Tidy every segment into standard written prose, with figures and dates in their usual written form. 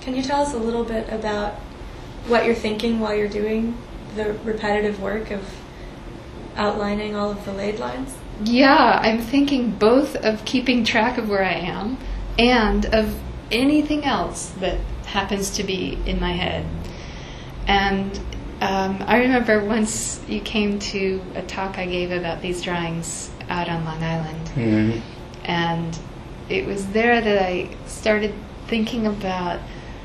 Can you tell us a little bit about what you're thinking while you're doing the repetitive work of outlining all of the laid lines? Yeah, I'm thinking both of keeping track of where I am and of anything else that happens to be in my head. And I remember once you came to a talk I gave about these drawings out on Long Island. Mm-hmm. And it was there that I started thinking about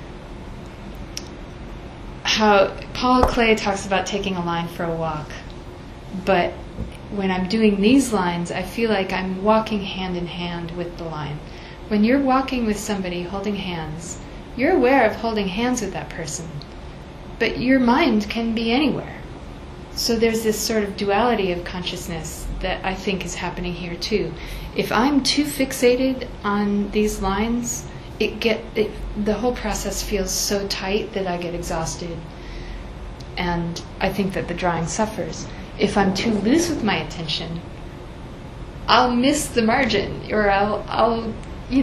how Paul Klee talks about taking a line for a walk. But when I'm doing these lines, I feel like I'm walking hand in hand with the line. When you're walking with somebody holding hands, you're aware of holding hands with that person, but your mind can be anywhere. So there's this sort of duality of consciousness that I think is happening here too. If I'm too fixated on these lines, the whole process feels so tight that I get exhausted, and I think that the drawing suffers. If I'm too loose with my attention, I'll miss the margin, or I'll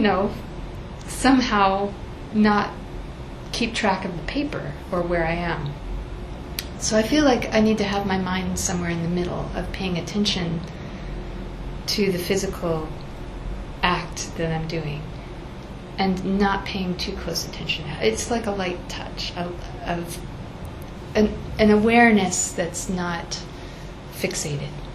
somehow not keep track of the paper or where I am. So I feel like I need to have my mind somewhere in the middle of paying attention to the physical act that I'm doing and not paying too close attention. It's like a light touch of an awareness that's not fixated.